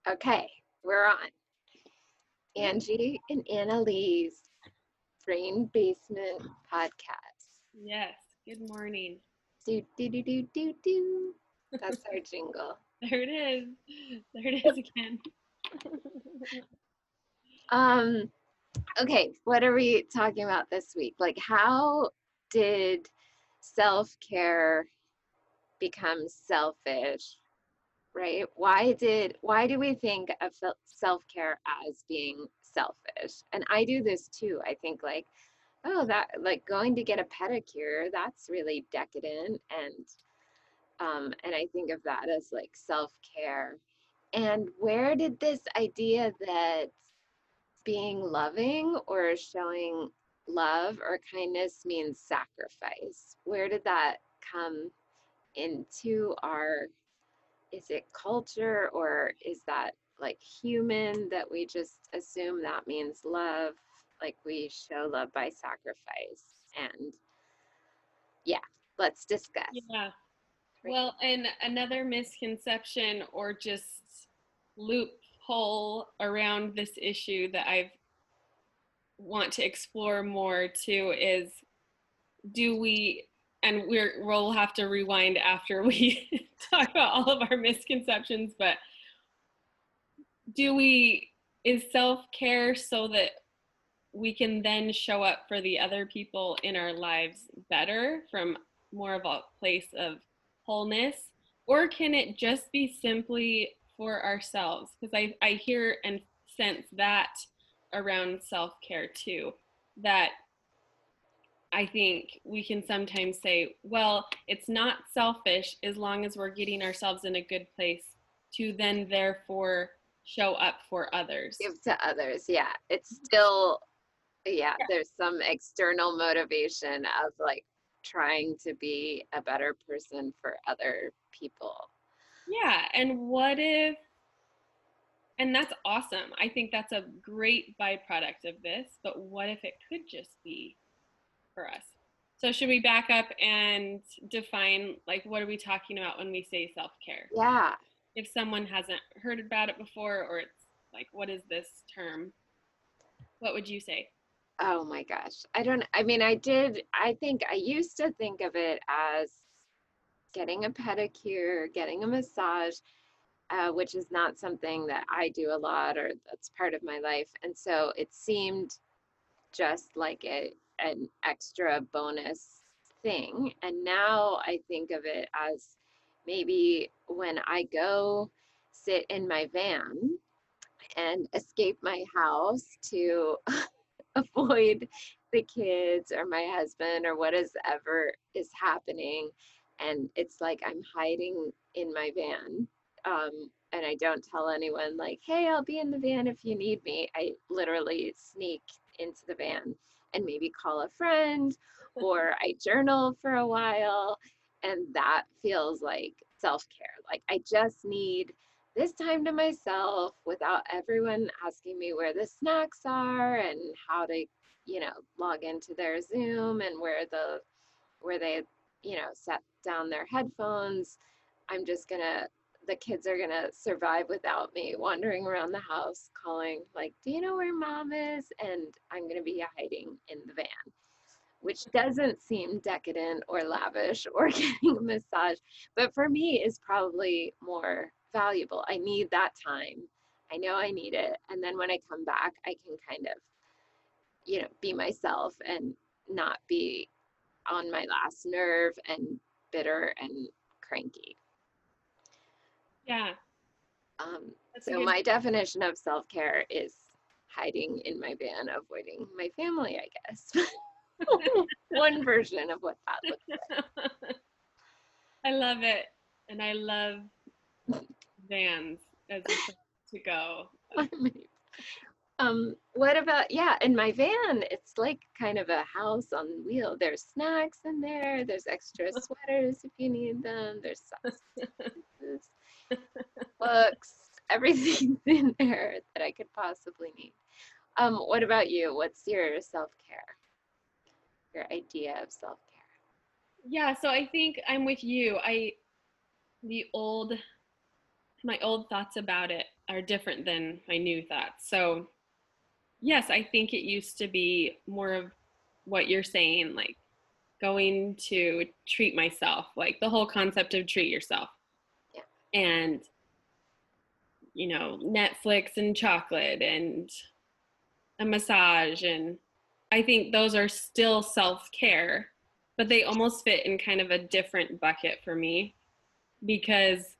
Okay, we're on. Angie and Annalise, Brain Basement Podcast. Yes. Good morning. Do, do, do, do, do, do. That's our jingle. There it is. There it is again. Um, okay, what are we talking about this week? Like, how did self-care become selfish, right? Why do we think of self-care as being selfish? And I do this too. I think like, oh, that like going to get a pedicure, that's really decadent, and I think of that as like self-care. And where did this idea that being loving or showing love or kindness means sacrifice, where did that come into our, is it culture, or is that like human that we just assume that means love, like we show love by sacrifice? And yeah, let's discuss. Yeah. Right. Well, and another misconception or just loophole around this issue that I want to explore more too is, do we, and we'll have to rewind after we talk about all of our misconceptions, but do we, is self-care so that we can then show up for the other people in our lives better from more of a place of wholeness? Or can it just be simply for ourselves? Because I hear and sense that around self-care too, that I think we can sometimes say, well, it's not selfish as long as we're getting ourselves in a good place to then therefore show up for others. Give to others, yeah, it's still, yeah, there's some external motivation of like trying to be a better person for other people. Yeah, and what if, and that's awesome. I think that's a great byproduct of this, but what if it could just be for us? So should we back up and define, like, what are we talking about when we say self-care? Yeah. If someone hasn't heard about it before, or it's like, what is this term? What would you say? Oh my gosh. I think I used to think of it as getting a pedicure, getting a massage, which is not something that I do a lot or that's part of my life. And so it seemed just like an extra bonus thing. And now I think of it as maybe when I go sit in my van and escape my house to avoid the kids or my husband or what is ever is happening. And it's like I'm hiding in my van. And I don't tell anyone, like, hey, I'll be in the van if you need me. I literally sneak into the van and maybe call a friend, or I journal for a while. And that feels like self care. Like I just need this time to myself without everyone asking me where the snacks are and how to, log into their Zoom and where they, set down their headphones. I'm just gonna the kids are gonna survive without me wandering around the house calling like, do you know where mom is? And I'm gonna be hiding in the van, which doesn't seem decadent or lavish or getting a massage, but for me is probably more valuable. I need that time. I know I need it. And then when I come back, I can kind of, be myself and not be on my last nerve and bitter and cranky. Yeah, that's a So good. my definition of self-care is hiding in my van, avoiding my family, I guess. One version of what that looks I love it, and I love vans as a place to go. like. What about, yeah, in my van, it's like kind of a house on wheel. There's snacks in there, there's extra sweaters if you need them, there's substances, books, everything's in there that I could possibly need. What about you? What's your self-care? Your idea of self-care? Yeah, so I think I'm with you. The old, my old thoughts about it are different than my new thoughts. So yes, I think it used to be more of what you're saying, like going to treat myself, like the whole concept of treat yourself. Yeah. And, you know, Netflix and chocolate and a massage. And I think those are still self care, but they almost fit in kind of a different bucket for me because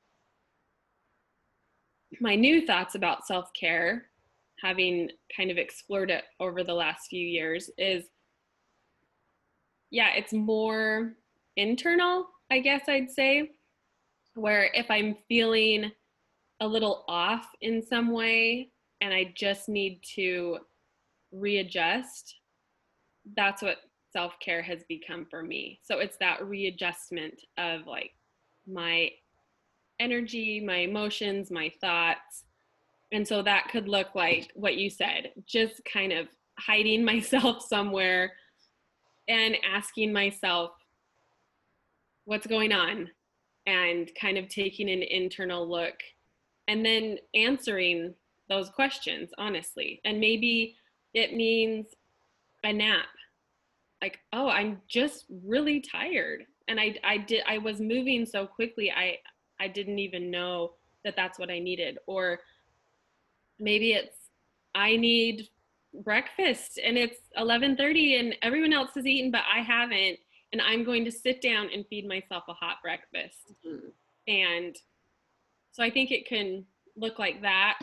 my new thoughts about self care, having kind of explored it over the last few years, is yeah, it's more internal, I guess I'd say, where if I'm feeling a little off in some way and I just need to readjust, that's what self care has become for me. So it's that readjustment of like my energy, my emotions, my thoughts. And so that could look like what you said, just kind of hiding myself somewhere and asking myself what's going on and kind of taking an internal look and then answering those questions honestly. And maybe it means a nap. Like, oh, I'm just really tired. And I was moving so quickly. I didn't even know that that's what I needed. Or maybe it's I need breakfast and it's 11:30 and everyone else has eaten but I haven't, and I'm going to sit down and feed myself a hot breakfast. Mm-hmm. And so I think it can look like that.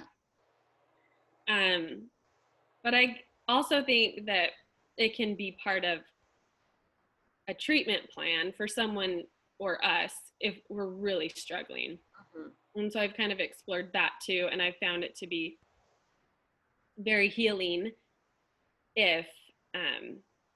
um but I also think that it can be part of a treatment plan for someone or us if we're really struggling. Mm-hmm. And so I've kind of explored that too, and I found it to be very healing if um,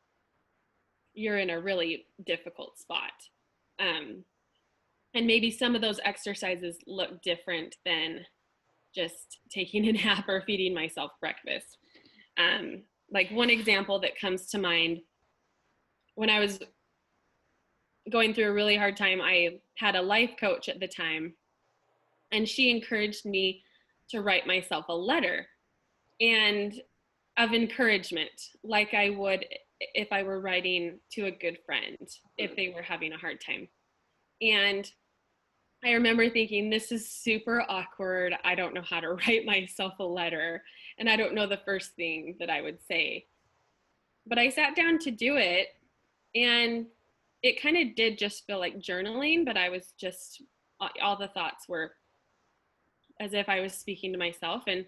you're in a really difficult spot. Um, and maybe some of those exercises look different than just taking a nap or feeding myself breakfast. Like one example that comes to mind, when I was going through a really hard time, I had a life coach at the time, and she encouraged me to write myself a letter and of encouragement, like I would if I were writing to a good friend if they were having a hard time. And I remember thinking, this is super awkward. I don't know how to write myself a letter, and I don't know the first thing that I would say. But I sat down to do it, and it kind of did just feel like journaling, but I was just, all the thoughts were as if I was speaking to myself. And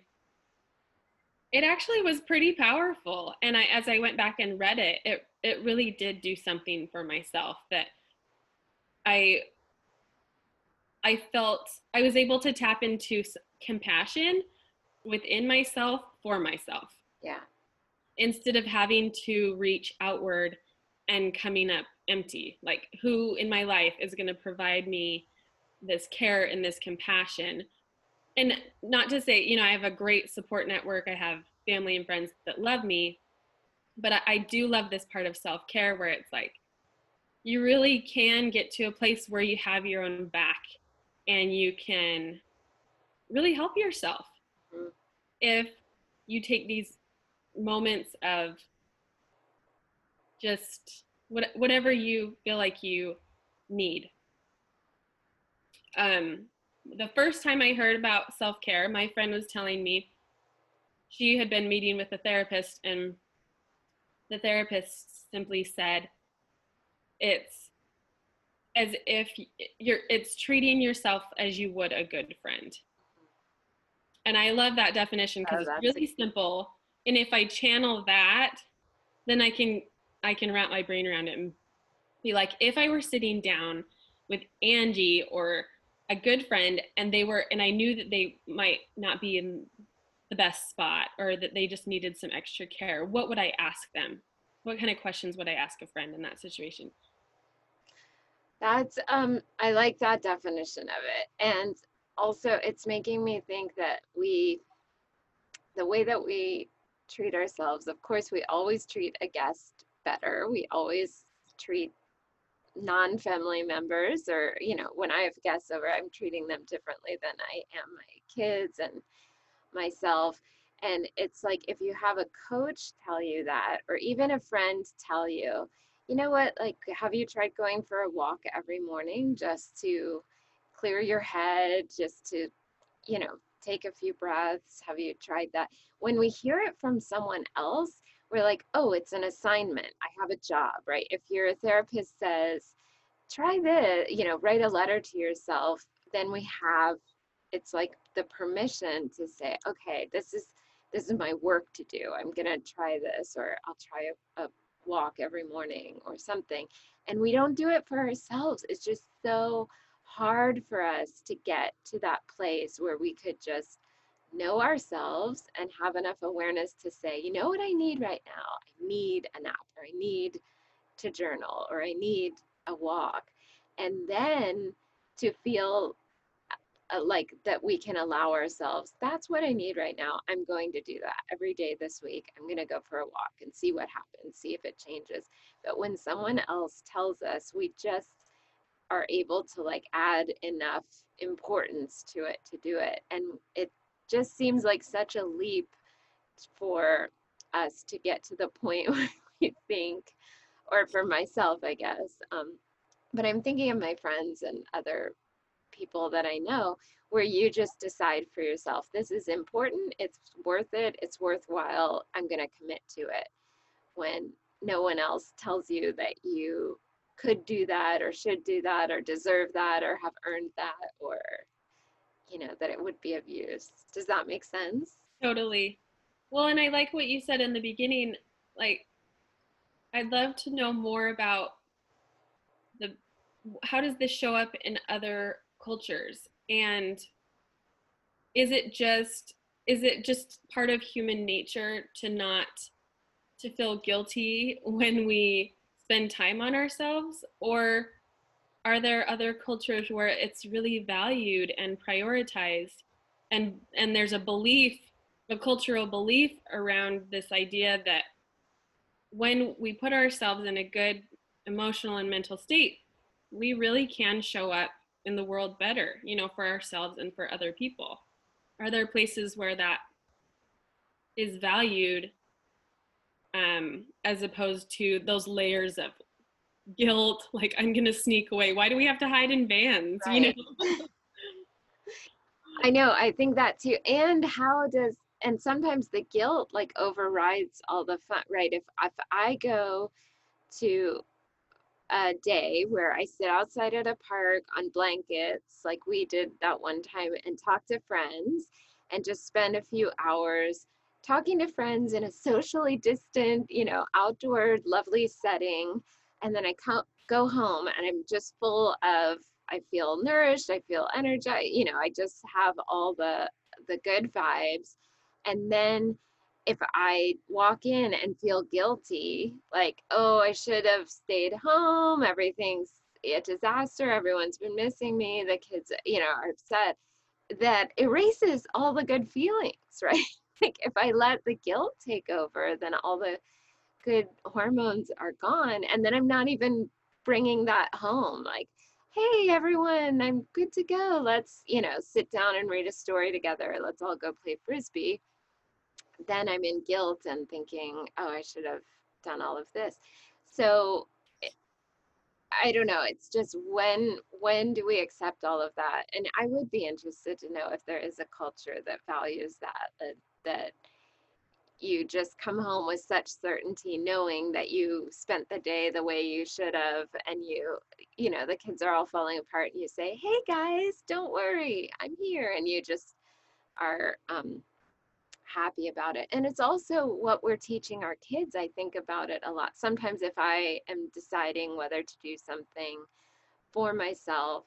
it actually was pretty powerful. And as I went back and read it, it really did do something for myself, that I I felt I was able to tap into compassion within myself for myself, Yeah. instead of having to reach outward and coming up empty. Like, who in my life is going to provide me this care and this compassion? And not to say, you know, I have a great support network. I have family and friends that love me, but I do love this part of self-care where it's like you really can get to a place where you have your own back and you can really help yourself Mm-hmm. if you take these moments of just whatever you feel like you need. um the first time I heard about self-care, my friend was telling me she had been meeting with a therapist, and the therapist simply said it's as if it's treating yourself as you would a good friend. And I love that definition because Oh, it's that's really simple. And if I channel that, then I can wrap my brain around it and be like, if I were sitting down with Angie or a good friend and I knew that they might not be in the best spot or that they just needed some extra care, what would I ask them? What kind of questions would I ask a friend in that situation? That's I like that definition of it. And also it's making me think that the way that we treat ourselves, of course we always treat a guest better. We always treat non-family members, or, you know, when I have guests over, I'm treating them differently than I am my kids and myself. And it's like, if you have a coach tell you that, or even a friend tell you, you know what, like, have you tried going for a walk every morning just to clear your head, just to, you know, take a few breaths? Have you tried that? When we hear it from someone else, we're like, oh, it's an assignment. I have a job, right? If your therapist says, try this, you know, write a letter to yourself, then we have, it's like the permission to say, okay, this is my work to do. I'm gonna try this, or I'll try a walk every morning or something. And we don't do it for ourselves. It's just so hard for us to get to that place where we could just know ourselves and have enough awareness to say, you know what I need right now? I need a nap, or I need to journal, or I need a walk. And then to feel like that we can allow ourselves, that's what I need right now. I'm going to do that every day this week. I'm going to go for a walk and see what happens, see if it changes. But when someone else tells us, we just are able to like add enough importance to it to do it. And it just seems like such a leap for us to get to the point where we think, or for myself, I guess. But I'm thinking of my friends and other people that I know, where you just decide for yourself, this is important, it's worth it, it's worthwhile, I'm going to commit to it, when no one else tells you that you could do that, or should do that, or deserve that, or have earned that, or, you know, that it would be of use. Does that make sense? Totally. Well, and I like what you said in the beginning. Like, I'd love to know more about the how does this show up in other cultures, and is it just is it just part of human nature to not to feel guilty when we spend time on ourselves, or are there other cultures where it's really valued and prioritized, and there's a belief, a cultural belief around this idea that when we put ourselves in a good emotional and mental state, we really can show up in the world better, you know, for ourselves and for other people? Are there places where that is valued, as opposed to those layers of guilt, like I'm gonna sneak away? Why do we have to hide in vans, you Right. know? I know, I think that too. And how does, and sometimes the guilt like overrides all the fun, right? If I go to a day where I sit outside at a park on blankets, like we did that one time, and talk to friends, and just spend a few hours talking to friends in a socially distant, you know, outdoor, lovely setting. And then go home and I'm just full of, I feel nourished, I feel energized, you know, I just have all the good vibes. And then if I walk in and feel guilty, like, oh, I should have stayed home, everything's a disaster, everyone's been missing me, the kids, you know, are upset, that erases all the good feelings, right? Like, if I let the guilt take over, then all the good hormones are gone. And then I'm not even bringing that home. Like, hey, everyone, I'm good to go. Let's, you know, sit down and read a story together. Let's all go play Frisbee. Then I'm in guilt and thinking, oh, I should have done all of this. So I don't know. It's just when do we accept all of that? And I would be interested to know if there is a culture that values that you just come home with such certainty, knowing that you spent the day the way you should have, and you know, the kids are all falling apart, and you say, hey guys, don't worry, I'm here, and you just are happy about it. And it's also what we're teaching our kids. I think about it a lot. Sometimes if I am deciding whether to do something for myself,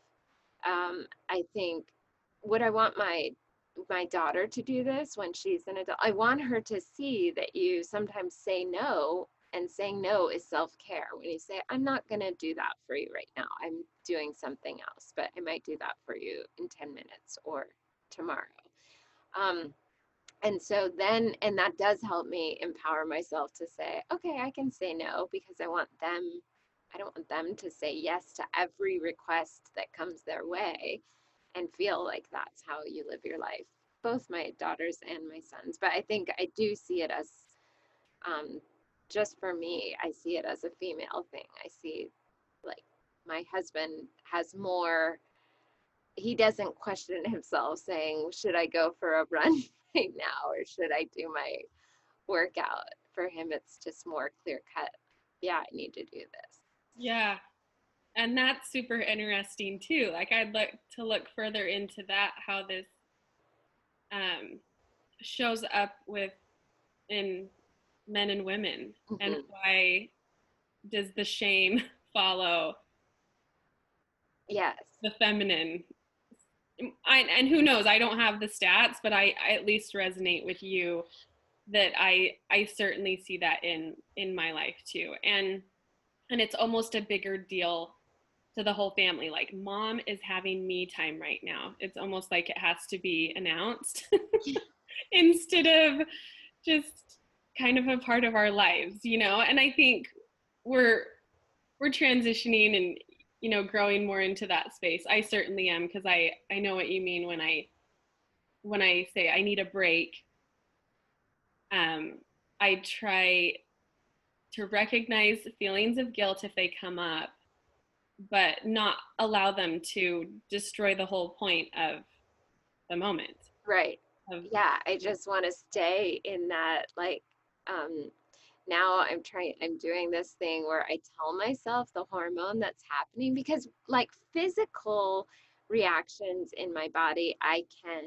I think, would I want my daughter to do this when she's an adult? I want her to see that you sometimes say no, and saying no is self-care. When you say, I'm not going to do that for you right now, I'm doing something else, but I might do that for you in 10 minutes or tomorrow. Um, and so then, and that does help me empower myself to say, okay, I can say no because I want them I don't want them to say yes to every request that comes their way and feel like that's how you live your life, both my daughters and my sons. But I think I do see it as, um, just for me, I see it as a female thing. I see like my husband has more, he doesn't question himself saying, should I go for a run right now or should I do my workout? For him, it's just more clear cut. Yeah, I need to do this. Yeah. And that's super interesting too. Like I'd like to look further into that, how this um, shows up with in men and women, and Mm-hmm. why does the shame follow Yes. the feminine? And who knows? I don't have the stats, but I at least resonate with you that I certainly see that in my life too, and it's almost a bigger deal to the whole family. Like, mom is having me time right now. It's almost like it has to be announced instead of just kind of a part of our lives, you know? And I think we're we're transitioning and, you know, growing more into that space. I certainly am, because I know what you mean when I say I need a break. Um, I try to recognize feelings of guilt if they come up, but not allow them to destroy the whole point of the moment. Right. Of Yeah, I just want to stay in that, like, um now I'm doing this thing where I tell myself the hormone that's happening, because like physical reactions in my body, I can,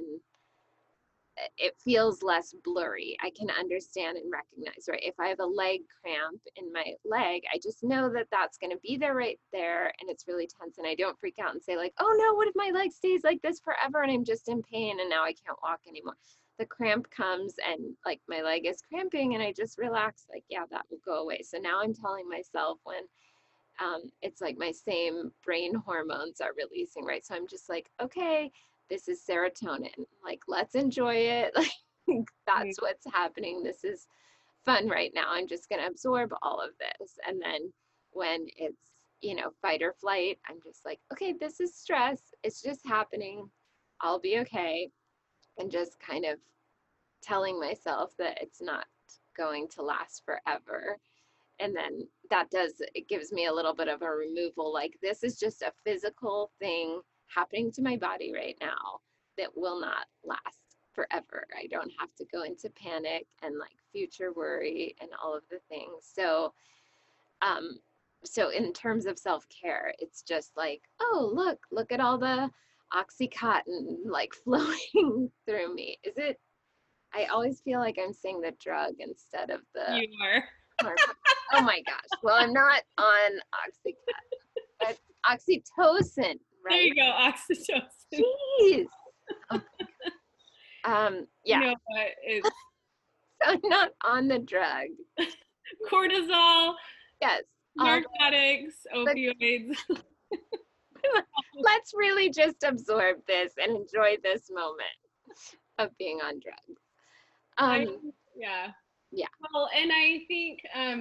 it feels less blurry. I can understand and recognize, right? If I have a leg cramp in my leg, I just know that that's going to be there right there and it's really tense, and I don't freak out and say like, "Oh no, what if my leg stays like this forever and I'm just in pain and now I can't walk anymore?" The cramp comes and like my leg is cramping and I just relax, like, yeah, that will go away. So now I'm telling myself when it's like my same brain hormones are releasing, right? So I'm just like, okay, this is serotonin. Like, let's enjoy it. Like, that's what's happening. This is fun right now. I'm just going to absorb all of this. And then when it's, fight or flight, I'm just like, okay, this is stress. It's just happening. I'll be okay. And just kind of telling myself that it's not going to last forever. And then it gives me a little bit of a removal, like this is just a physical thing happening to my body right now that will not last forever. I don't have to go into panic and like future worry and all of the things. Um so in terms of self-care, it's just like, oh, look at all the oxycontin like flowing through me. Is it, I always feel like I'm saying the drug instead of the you are. hormone. Oh my gosh. Well, I'm not on Oxycontin, but oxytocin, There right? you go, oxytocin. Jeez. Oh, You yeah. know what? It's So I'm not on the drug. cortisol, Yes. All narcotics, the, opioids. let's really just absorb this and enjoy this moment of being on drugs. I Um, yeah. yeah. Well, and I think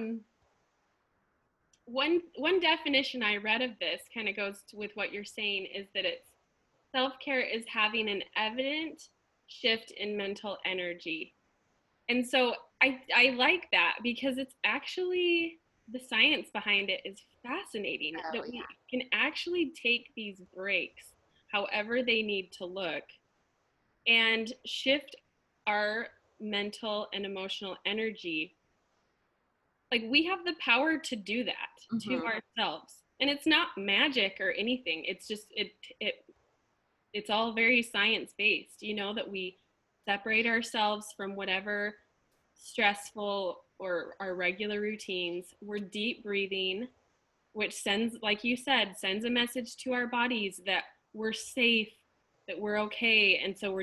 one definition I read of this kind of goes with what you're saying, is that it's self-care is having an evident shift in mental energy. And so I like that, because it's actually, the science behind it is fascinating, Oh that yeah. we can actually take these breaks however they need to look and shift our mental and emotional energy. Like, we have the power to do that to Mm-hmm. ourselves. And it's not magic or anything. It's just it's all very science based, you know, that we separate ourselves from whatever stressful or our regular routines. We're deep breathing, which sends, like you said, sends a message to our bodies that we're safe, that we're okay. And so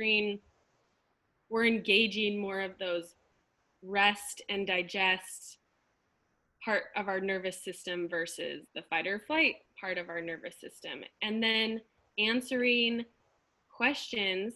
we're engaging more of those rest and digest part of our nervous system versus the fight or flight part of our nervous system. And then answering questions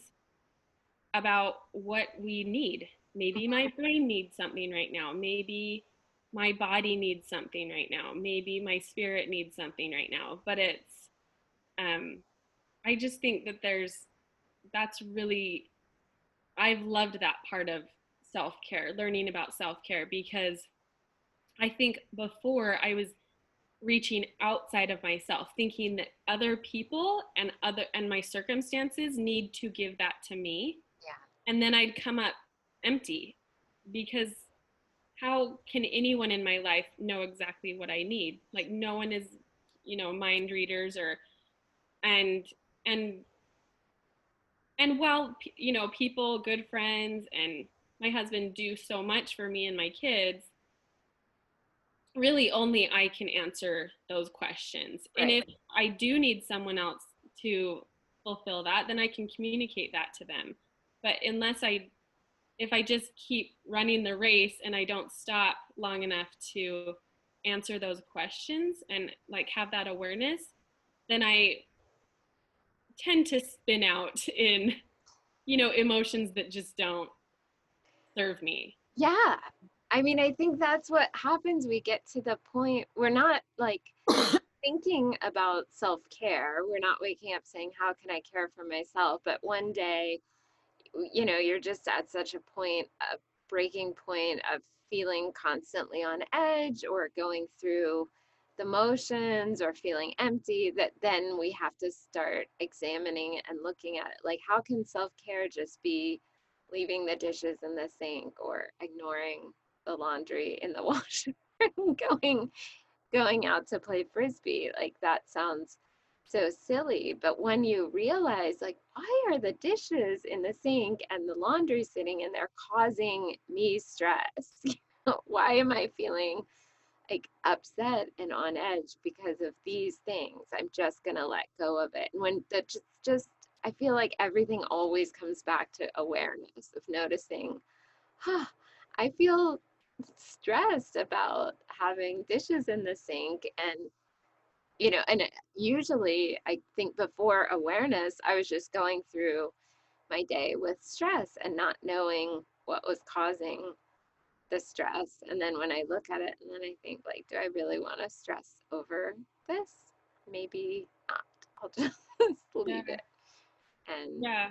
about what we need. Maybe my brain needs something right now. Maybe my body needs something right now. Maybe my spirit needs something right now. But it's, um, I just think that that's really, I've loved that part of self care, learning about self care, because I think before I was reaching outside of myself, thinking that other people and my circumstances need to give that to me. Yeah. And then I'd come up empty, because how can anyone in my life know exactly what I need? Like, no one is, mind readers, or and and and while people, good friends, and my husband do so much for me and my kids, really only I can answer those questions. And Right. if I do need someone else to fulfill that, then I can communicate that to them. But if I just keep running the race and I don't stop long enough to answer those questions and like have that awareness, then I tend to spin out in, emotions that just don't serve me. Yeah. I mean, I think that's what happens. We get to the point we're not like thinking about self-care. We're not waking up saying, how can I care for myself? But one day, you're just at such a point, a breaking point of feeling constantly on edge or going through the motions or feeling empty, that then we have to start examining and looking at it. Like, how can self-care just be leaving the dishes in the sink or ignoring the laundry in the washer and going out to play frisbee? Like, that sounds so silly, but when you realize, like, why are the dishes in the sink and the laundry sitting in there causing me stress? Why am I feeling like upset and on edge because of these things? I'm just gonna let go of it. And when that just I feel like everything always comes back to awareness of noticing, huh, I feel stressed about having dishes in the sink. And usually I think before awareness, I was just going through my day with stress and not knowing what was causing the stress. And then when I look at it, and then I think, like, do I really want to stress over this? Maybe not. I'll just Yeah. leave it. And Yeah.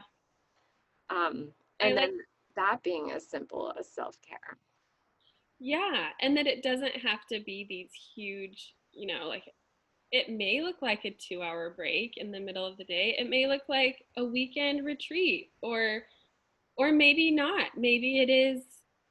um I and like, then that being as simple as self-care. yeah. And that it doesn't have to be these huge, like, it may look like a 2-hour break in the middle of the day. It may look like a weekend retreat, or maybe not. Maybe it is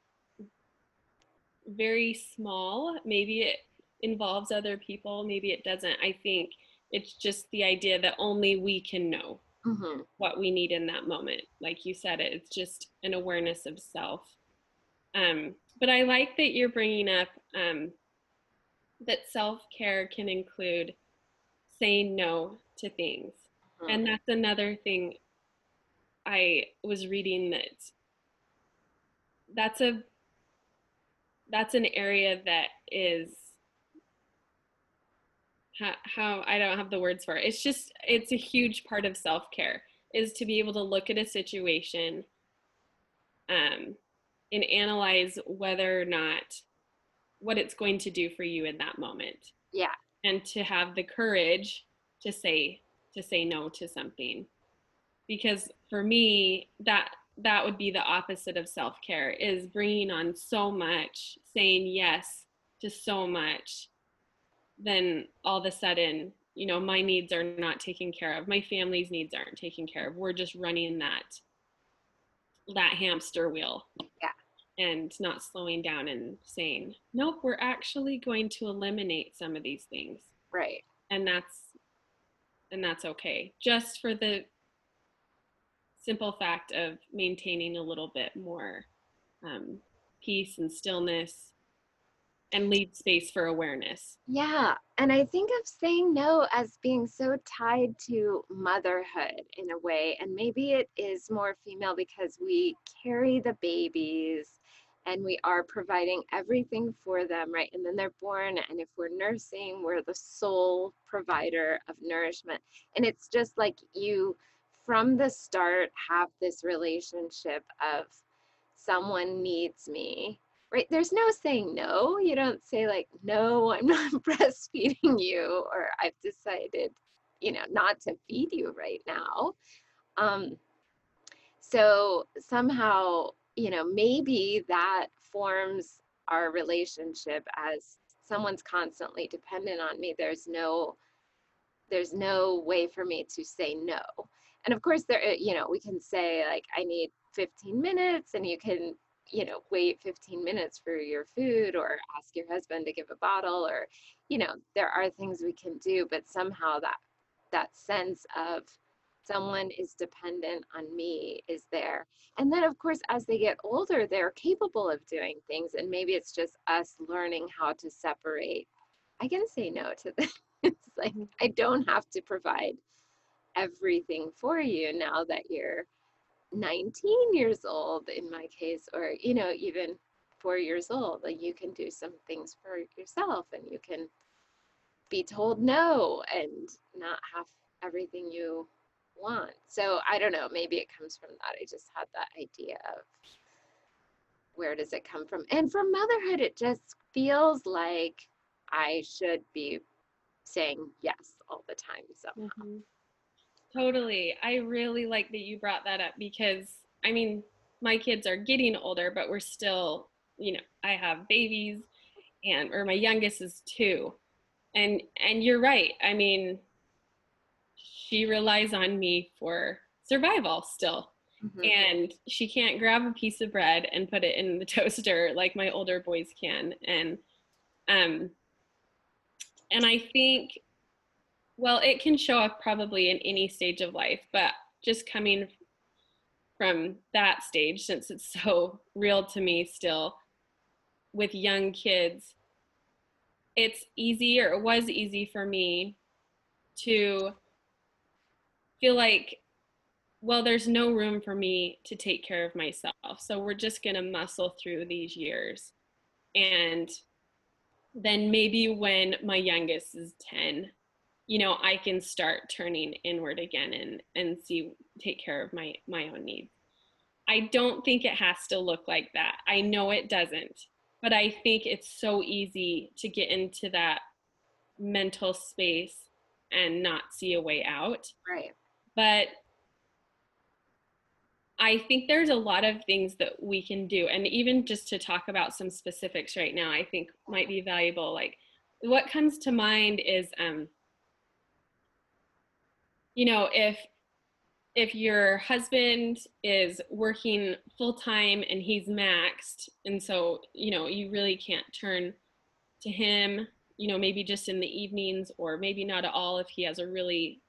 very small. Maybe it involves other people. Maybe it doesn't. I think it's just the idea that only we can know Mm-hmm. what we need in that moment. Like you said, it's just an awareness of self. But I like that you're bringing up, that self care can include saying no to things. Mm-hmm. And that's another thing I was reading, that's a that's an area that is, how I don't have the words for it. It's a huge part of self-care, is to be able to look at a situation, um, and analyze whether or not what it's going to do for you in that moment, Yeah. and to have the courage to say no to something. Because for me, that would be the opposite of self-care, is bringing on so much, saying yes to so much, then all of a sudden, my needs are not taken care of, my family's needs aren't taken care of. We're just running that hamster wheel, Yeah. and not slowing down and saying, nope, we're actually going to eliminate some of these things. Right. And that's okay, just for the simple fact of maintaining a little bit more, um, peace and stillness, and leave space for awareness. Yeah, and I think of saying no as being so tied to motherhood in a way, and maybe it is more female because we carry the babies and we are providing everything for them, right? And then they're born, and if we're nursing, we're the sole provider of nourishment. And it's just like you, from the start, have this relationship of someone needs me, right? There's no saying no. You don't say like, no, I'm not breastfeeding you, or I've decided, not to feed you right now. Um, so somehow, maybe that forms our relationship as someone's constantly dependent on me. There's no way for me to say no. And of course, we can say like, I need 15 minutes, and you can, wait 15 minutes for your food, or ask your husband to give a bottle, or, there are things we can do, but somehow that sense of someone is dependent on me is there. And then of course, as they get older, they're capable of doing things, and maybe it's just us learning how to separate. I can say no to this. It's like, I don't have to provide everything for you now that you're 19 years old, in my case, or, even 4 years old. Like, you can do some things for yourself, and you can be told no and not have everything you want. So I don't know, maybe it comes from that. I just had that idea of, where does it come from? And from motherhood, it just feels like I should be saying yes all the time somehow. Mm-hmm. Totally. I really like that you brought that up because, I mean, my kids are getting older, but we're still, I have babies, or my youngest is 2. And you're right. I mean, she relies on me for survival still. Mm-hmm. And she can't grab a piece of bread and put it in the toaster like my older boys can. And I think, well, it can show up probably in any stage of life, but just coming from that stage, since it's so real to me still with young kids, it's easy, or it was easy for me to feel like, well, there's no room for me to take care of myself. So we're just going to muscle through these years. And then maybe when my youngest is 10, I can start turning inward again and take care of my own needs. I don't think it has to look like that. I know it doesn't, but I think it's so easy to get into that mental space and not see a way out. Right. But I think there's a lot of things that we can do. And even just to talk about some specifics right now, I think might be valuable. Like, what comes to mind is, if your husband is working full time and he's maxed, and so, you really can't turn to him, maybe just in the evenings, or maybe not at all if he has a really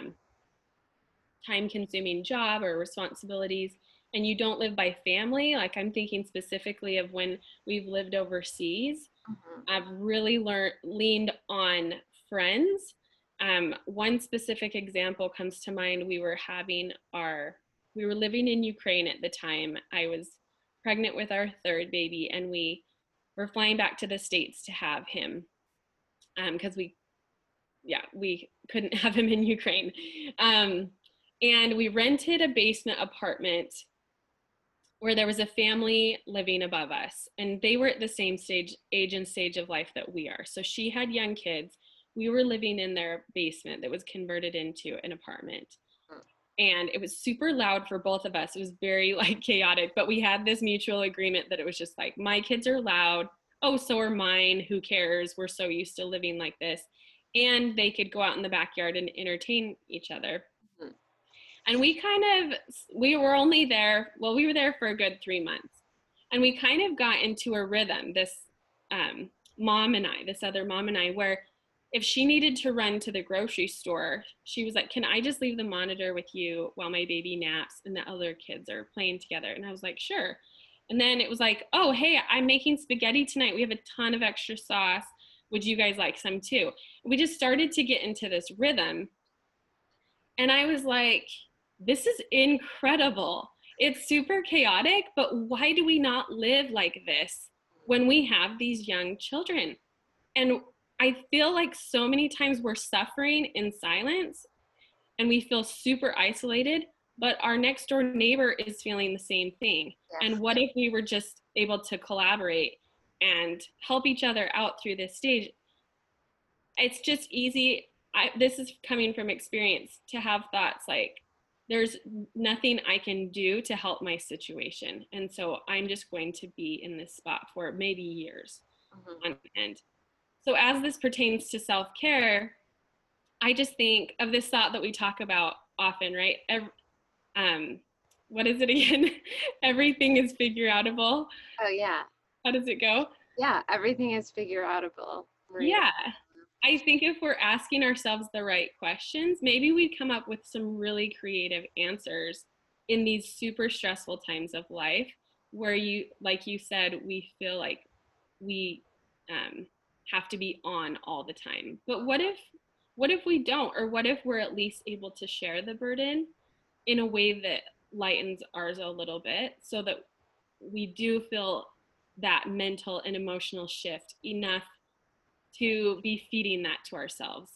time consuming job or responsibilities, and you don't live by family. Like, I'm thinking specifically of when we've lived overseas. Mm-hmm. I've really leaned on friends. One specific example comes to mind. We were living in Ukraine at the time. I was pregnant with our 3rd baby, and we were flying back to the States to have him, because we couldn't have him in Ukraine. And we rented a basement apartment where there was a family living above us, and they were at the same age and stage of life that we are. So she had young kids. We were living in their basement that was converted into an apartment. And it was super loud for both of us. It was very chaotic, but we had this mutual agreement that it was just like, my kids are loud. Oh, so are mine. Who cares? We're so used to living like this. And they could go out in the backyard and entertain each other. Mm-hmm. And we were only there, we were there for a good 3 months. And we kind of got into a rhythm, this other mom and I, where if she needed to run to the grocery store, she was like, can I just leave the monitor with you while my baby naps and the other kids are playing together? And I was like, sure. And then it was like, oh, hey, I'm making spaghetti tonight. We have a ton of extra sauce. Would you guys like some too? We just started to get into this rhythm. And I was like, this is incredible. It's super chaotic, but why do we not live like this when we have these young children? And I feel like so many times we're suffering in silence and we feel super isolated, but our next door neighbor is feeling the same thing. Yes. And what if we were just able to collaborate and help each other out through this stage. It's just easy. This is coming from experience, to have thoughts like, there's nothing I can do to help my situation. And so I'm just going to be in this spot for maybe years on end. So as this pertains to self-care, I just think of this thought that we talk about often, right? What is it again? Everything is figure outable. Oh yeah. How does it go? Yeah, everything is figure outable. Yeah. I think if we're asking ourselves the right questions, maybe we come up with some really creative answers in these super stressful times of life where you, like you said, we feel like we have to be on all the time. But what if we don't? Or what if we're at least able to share the burden in a way that lightens ours a little bit, so that we do feel that mental and emotional shift enough to be feeding that to ourselves.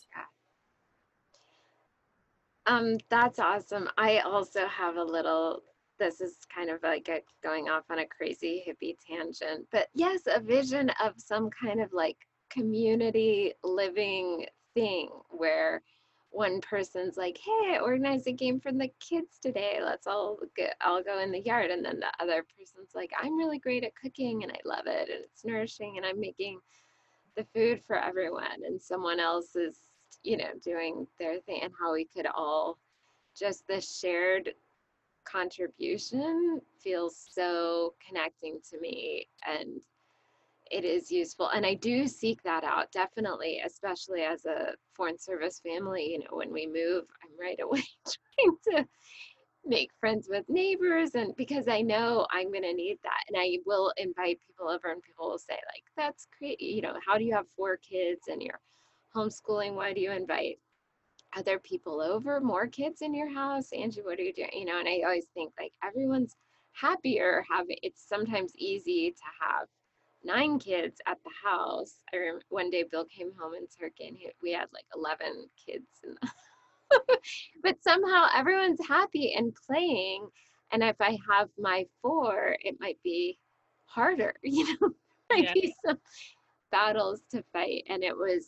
That's awesome. I also have a little, this is kind of like going off on a crazy hippie tangent, but yes, a vision of some kind of like community living thing where one person's like, hey, I organized a game for the kids today. Let's all go in the yard. And then the other person's like, I'm really great at cooking and I love it and it's nourishing and I'm making the food for everyone. And someone else is, doing their thing, and how we could all just the shared contribution feels so connecting to me, and it is useful. And I do seek that out, definitely, especially as a foreign service family. When we move, I'm right away trying to make friends with neighbors, and because I know I'm going to need that. And I will invite people over, and people will say like, that's great. How do you have 4 kids and you're homeschooling? Why do you invite other people over, more kids in your house? Angie, what are you doing? And I always think like everyone's happier having, it's sometimes easy to have 9 kids at the house. I remember one day Bill came home in Turkey and we had like 11 kids in the but somehow everyone's happy and playing. And if I have my 4, it might be harder, might be some battles to fight. And it was,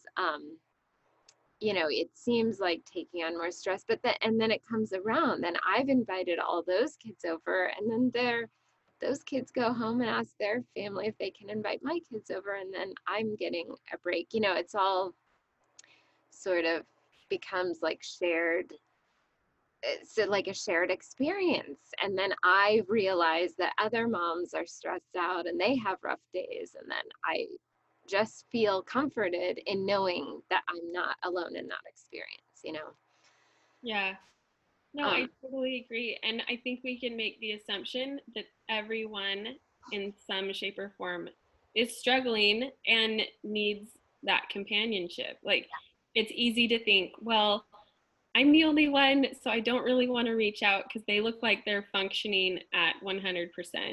it seems like taking on more stress, and then it comes around. Then I've invited all those kids over, and then those kids go home and ask their family if they can invite my kids over, and then I'm getting a break. It's all sort of becomes like shared. It's like a shared experience. And then I realize that other moms are stressed out and they have rough days. And then I just feel comforted in knowing that I'm not alone in that experience. Yeah. No, I totally agree. And I think we can make the assumption that everyone in some shape or form is struggling and needs that companionship. Like, it's easy to think, well, I'm the only one, so I don't really want to reach out because they look like they're functioning at 100%.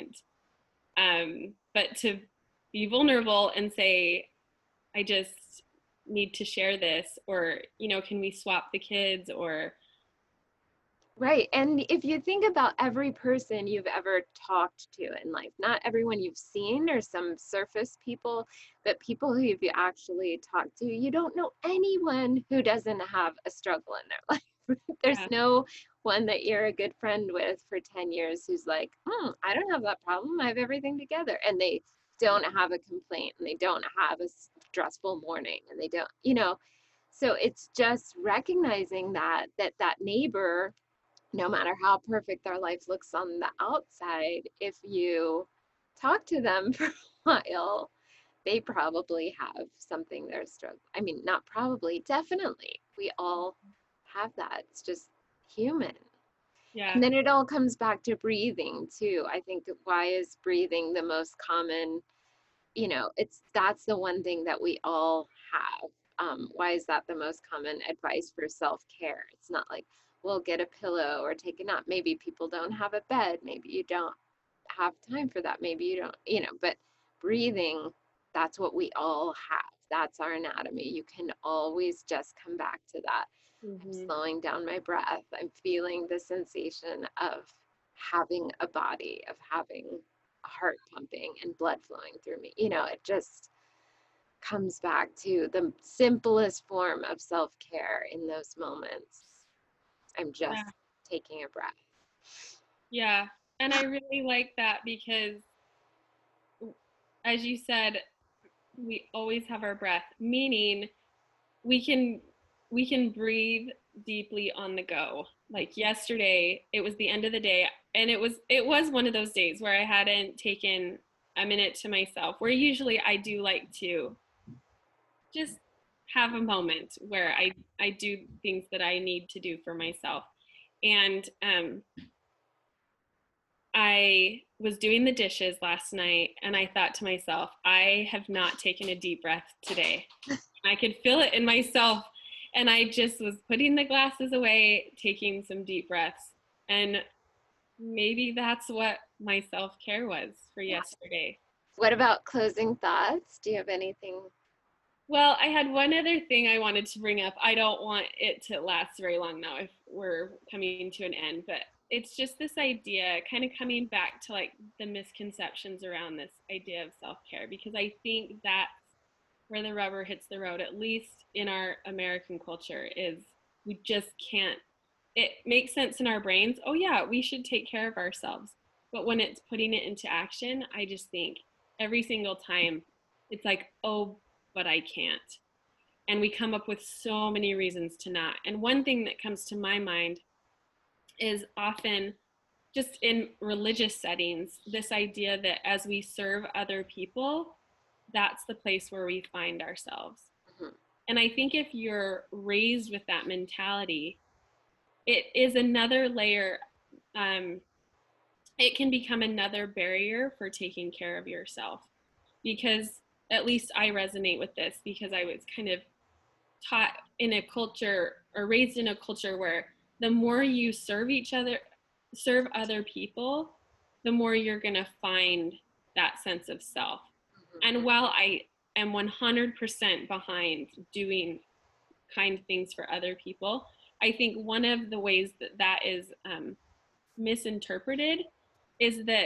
But to be vulnerable and say, I just need to share this, or, can we swap the kids, or... Right. And if you think about every person you've ever talked to in life, not everyone you've seen or some surface people, but people who you've actually talked to, you don't know anyone who doesn't have a struggle in their life. There's no one that you're a good friend with for 10 years who's like, I don't have that problem. I have everything together. And they don't have a complaint, and they don't have a stressful morning, and they don't, so it's just recognizing that neighbor, no matter how perfect their life looks on the outside, if you talk to them for a while, they probably have something they're struggling. I mean, not probably, definitely. We all have that. It's just human. Yeah. And then it all comes back to breathing too. I think, why is breathing the most common? That's the one thing that we all have. Why is that the most common advice for self-care? It's not like, well, get a pillow or take a nap. Maybe people don't have a bed. Maybe you don't have time for that. Maybe you don't, but breathing, that's what we all have. That's our anatomy. You can always just come back to that. I'm slowing down my breath. I'm feeling the sensation of having a body, of having heart pumping and blood flowing through me. It just comes back to the simplest form of self-care in those moments. I'm just Yeah. taking a breath. Yeah. And I really like that because, as you said, we always have our breath, meaning we can we can breathe deeply on the go. Like yesterday, it was the end of the day, and it was one of those days where I hadn't taken a minute to myself, where usually I do like to just have a moment where I do things that I need to do for myself. And I was doing the dishes last night, and I thought to myself, I have not taken a deep breath today. I could feel it in myself. And I just was putting the glasses away, taking some deep breaths. And maybe that's what my self care was for yesterday. What about closing thoughts? Do you have anything? Well, I had one other thing I wanted to bring up. I don't want it to last very long now if we're coming to an end, but it's just this idea, kind of coming back to like the misconceptions around this idea of self care, because I think that's where the rubber hits the road, at least in our American culture, is we just can't. It makes sense in our brains. Oh, yeah, we should take care of ourselves. But when it's putting it into action, I just think every single time it's like, oh, but I can't. And we come up with so many reasons to not. And one thing that comes to my mind is often just in religious settings, this idea that as we serve other people, that's the place where we find ourselves. Mhm. And I think if you're raised with that mentality, it is another layer. Um, it can become another barrier for taking care of yourself, because at least I resonate with this because I was kind of taught in a culture or raised in a culture where the more you serve other people, the more you're going to find that sense of self. And while I am 100% behind doing kind things for other people, I think one of the ways that that is misinterpreted is that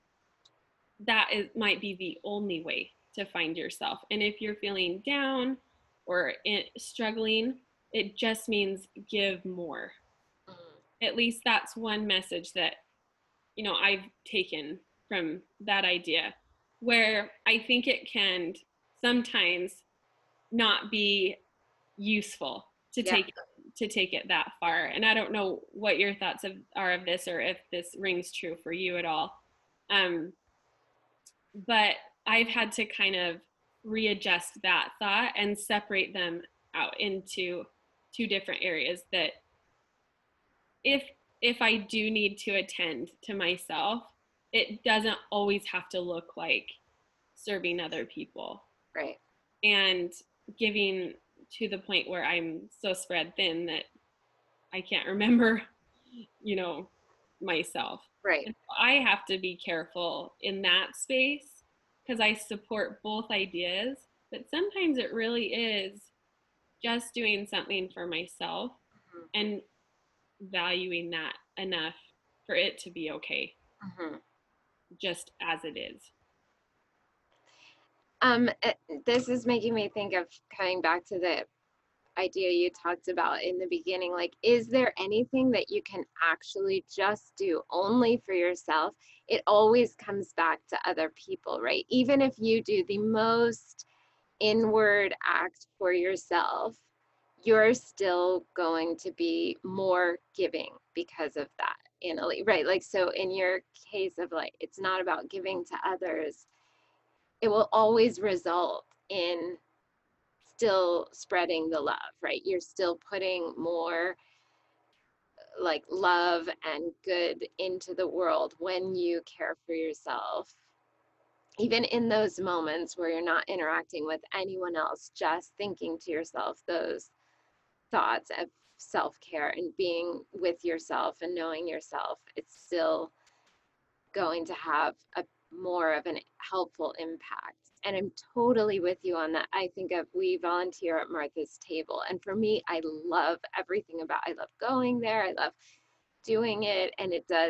might be the only way to find yourself. And if you're feeling down or struggling, it just means give more. At least that's one message that I've taken from that idea, where I think it can sometimes not be useful to Yeah. take it that far. And I don't know what your thoughts are of this, or if this rings true for you at all. But I've had to kind of readjust that thought and separate them out into two different areas, that if I do need to attend to myself, it doesn't always have to look like serving other people. Right. And giving to the point where I'm so spread thin that I can't remember, myself. Right. And so I have to be careful in that space, because I support both ideas, but sometimes it really is just doing something for myself and valuing that enough for it to be okay, just as it is. This is making me think of coming back to the idea you talked about in the beginning. Like, is there anything that you can actually just do only for yourself? It always comes back to other people, right? Even if you do the most inward act for yourself, you're still going to be more giving because of that, Annalie, right? Like, so in your case of like, it's not about giving to others, it will always result in still spreading the love, right? You're still putting more like love and good into the world when you care for yourself. Even in those moments where you're not interacting with anyone else, just thinking to yourself those thoughts of self-care and being with yourself and knowing yourself, it's still going to have a more of an helpful impact. And I'm totally with you on that. I think of, we volunteer at Martha's Table, and for me, I love everything about, I love going there, I love doing it, and it does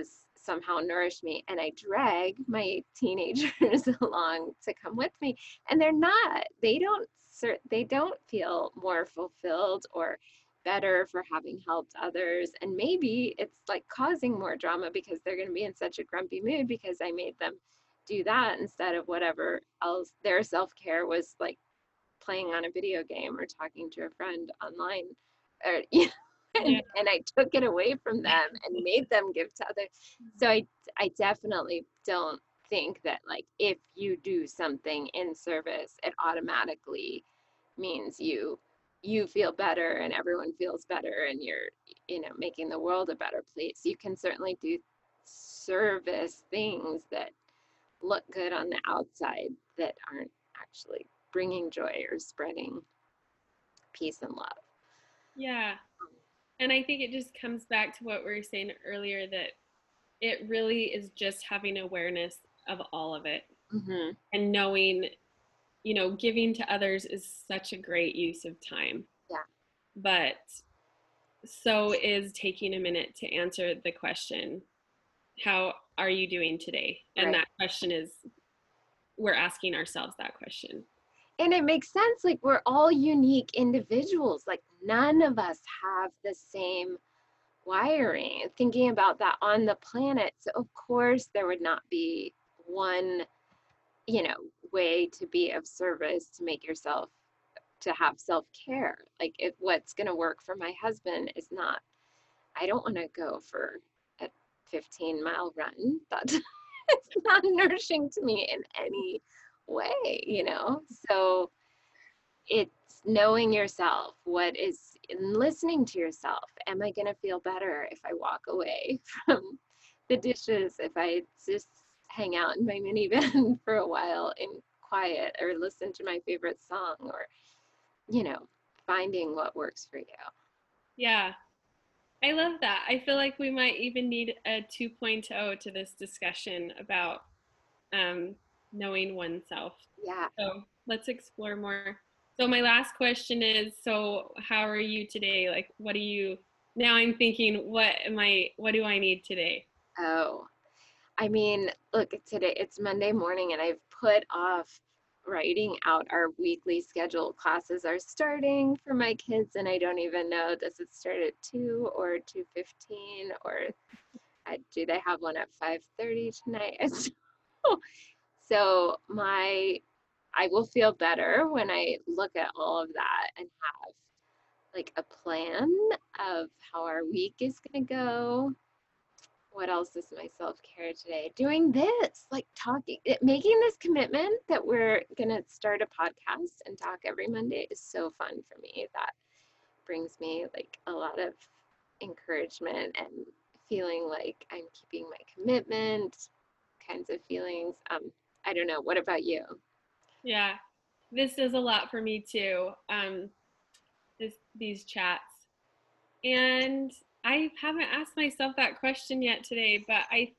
somehow nourish me, and I drag my teenagers along to come with me, and they're not. They don't feel more fulfilled or better for having helped others. And maybe it's like causing more drama because they're going to be in such a grumpy mood because I made them do that instead of whatever else their self-care was, like playing on a video game or talking to a friend online, or Yeah. and I took it away from them and made them give to others. So I definitely don't think that, like, if you do something in service, it automatically means you feel better and everyone feels better and you're, making the world a better place. You can certainly do service things that look good on the outside that aren't actually bringing joy or spreading peace and love. Yeah. And I think it just comes back to what we were saying earlier, that it really is just having awareness of all of it, Mm-hmm. and knowing, giving to others is such a great use of time. Yeah. But so is taking a minute to answer the question, how are you doing today? And Right. that question is, we're asking ourselves that question. And it makes sense. Like, we're all unique individuals. Like, none of us have the same wiring. Thinking about that on the planet. So, of course, there would not be one, way to be of service to make yourself, to have self-care. Like, if what's going to work for my husband is not, I don't want to go for a 15-mile run. That's it's not nourishing to me in any way. So it's knowing yourself, and listening to yourself. Am I going to feel better if I walk away from the dishes, if I just hang out in my minivan for a while in quiet, or listen to my favorite song, or, finding what works for you? Yeah, I love that. I feel like we might even need a 2.0 to this discussion about knowing oneself. Yeah. So let's explore more. So my last question is, so how are you today? Like, what do you, now I'm thinking, what do I need today? Oh, I mean, look, today it's Monday morning and I've put off writing out our weekly schedule. Classes are starting for my kids and I don't even know, does it start at 2 or 2:15, or do they have one at 5:30 tonight? So I will feel better when I look at all of that and have like a plan of how our week is going to go. What else is my self-care today? Doing this, like making this commitment that we're going to start a podcast and talk every Monday is so fun for me. That brings me like a lot of encouragement and feeling like I'm keeping my commitment, kinds of feelings. I don't know. What about you? Yeah, this does a lot for me too. These chats. And I haven't asked myself that question yet today, but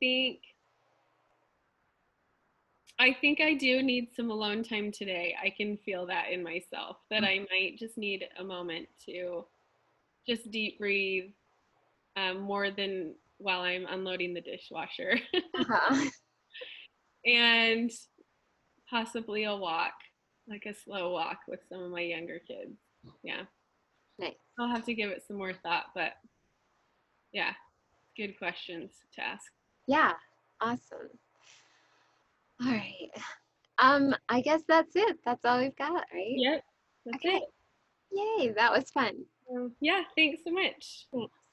I think I do need some alone time today. I can feel that in myself, that I might just need a moment to just deep breathe, more than while I'm unloading the dishwasher. Uh-huh. And possibly a walk, like a slow walk with some of my younger kids. Yeah. Nice. I'll have to give it some more thought, but yeah, good questions to ask. Yeah. Awesome. All right. I guess that's it. That's all we've got, right? Yep, that's Okay. it. Yay, that was fun. Yeah, thanks so much. Thanks.